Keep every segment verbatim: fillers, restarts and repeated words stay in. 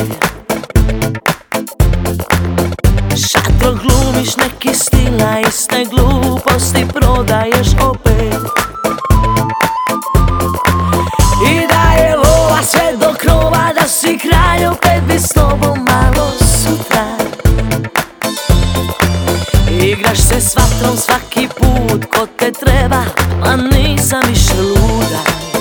Šatro glumiš neki stil, a iste gluposti prodaješ opet. I da je lova sve do krova, da si kralj, opet bi s tobom malo sutra. Igraš se s vatrom svaki put ko te treba, a nisam više luda.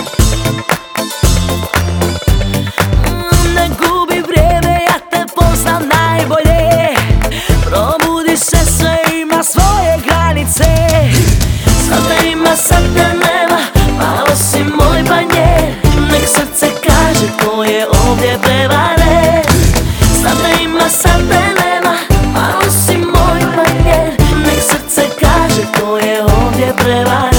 Ne gubi vrijeme, ja te poznam najbolje. Probudi se, sve ima svoje granice. Sad te ima, sad te nema, malo si moj banjer. Nek srce kaže ko je ovdje prevare. Sad te ima, sad te nema, malo si moj banjer. Nek srce kaže ko je ovdje prevare.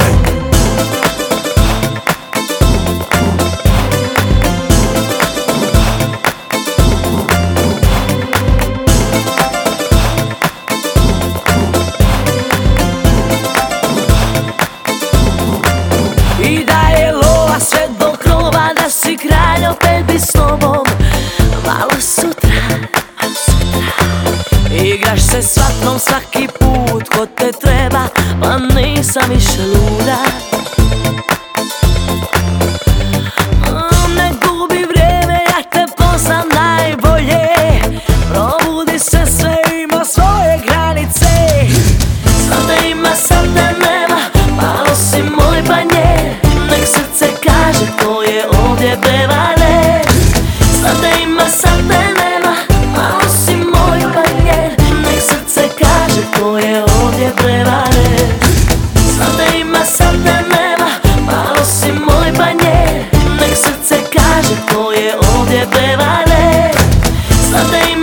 I da je lova sve do krova, da si kralj, opet bi s tobom malo sutra, malo sutra. Igraš se s vatrom svaki put ko te treba, pa nisam više luda. Ne gubi vrijeme, ja te poznam najbolje. Probudi se, sve ima svoje granice. Sad te ima, sad te nema, malo si moj banjer. Nek srce kaže ko je ovdje prevare. Sad te ima, sad te nema, malo si moj banjer. Nek srce kaže ko je ovdje prevare. Sad te ima, sad te nema, malo si moj banjer. Nek srce kaže ko je ovdje prevare. Sad te ima